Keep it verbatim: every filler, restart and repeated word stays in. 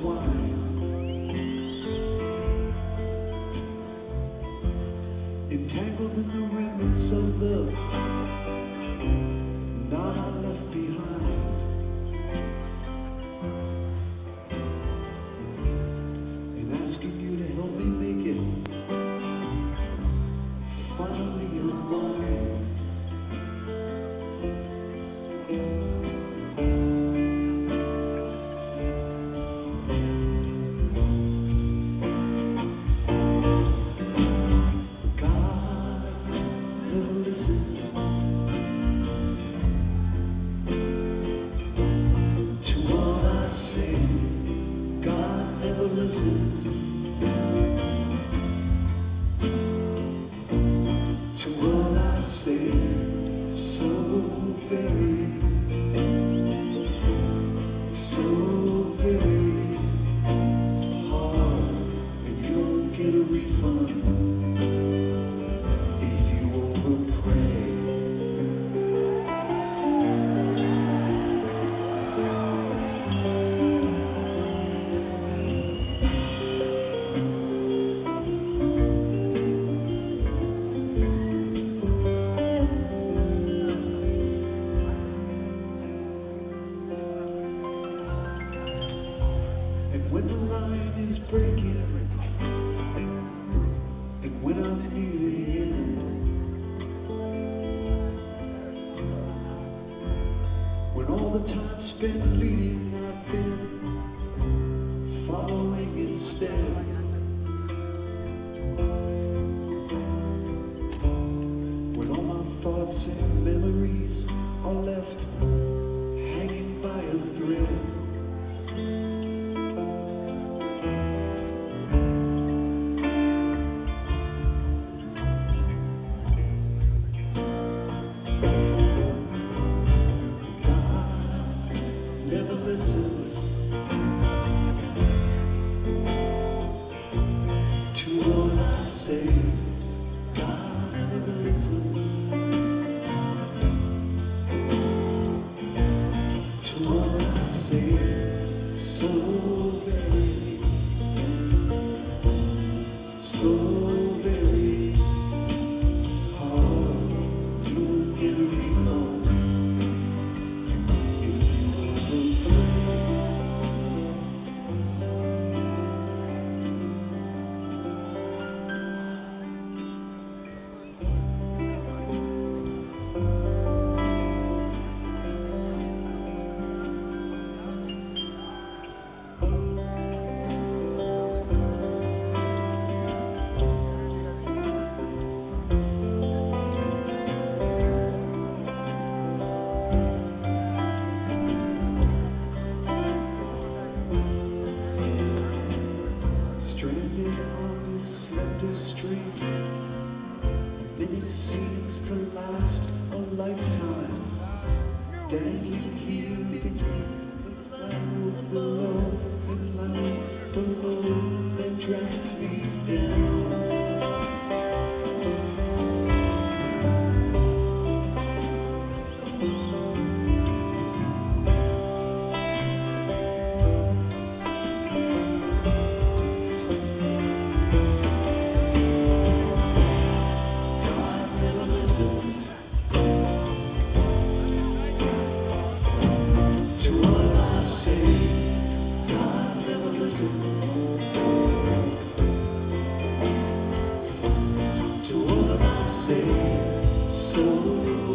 twine, entangled in the remnants of the night I left behind, and asking you to help me make it finally unwind. Listens to what I say. God never listens to what I say. So very, so very hard, and you don't get a refund. When the line is breaking, and when I'm near the end, when all the time spent leading I've been following instead, when all my thoughts and memories are left hanging by a thread. Never listens to what I say. God never listens to what I say. So very, so very hard. You won't get a refund. Stranded on this slender string, a minute seems to last a lifetime, dangling here between the cloud below and light below that drags me down. To what I say, so